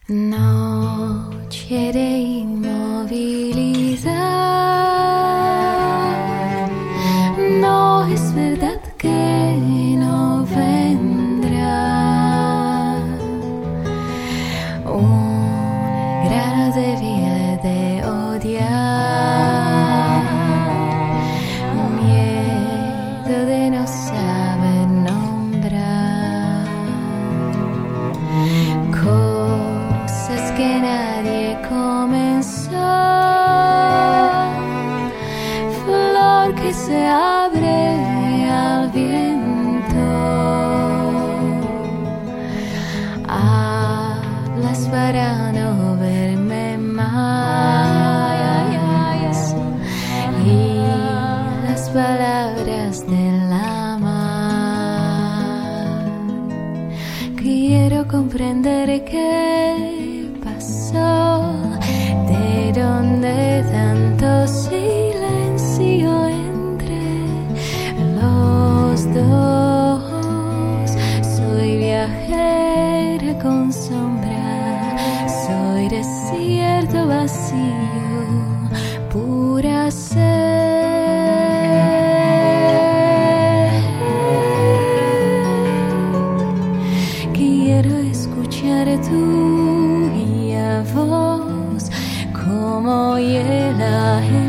Noche de inmovilidad, no es verdad que no vendrá un grano de vida de odiar, miedo de no saber nombrar cosas que nadie comenzó, flor que se abre al viento, hablas para no verme más y las palabras del amar. Quiero comprender qué pasó, de dónde tanto silencio entre los dos. Soy viajera con sombra, soy desierto vacío, pura sed. Quiero escuchar tu voz como hiela.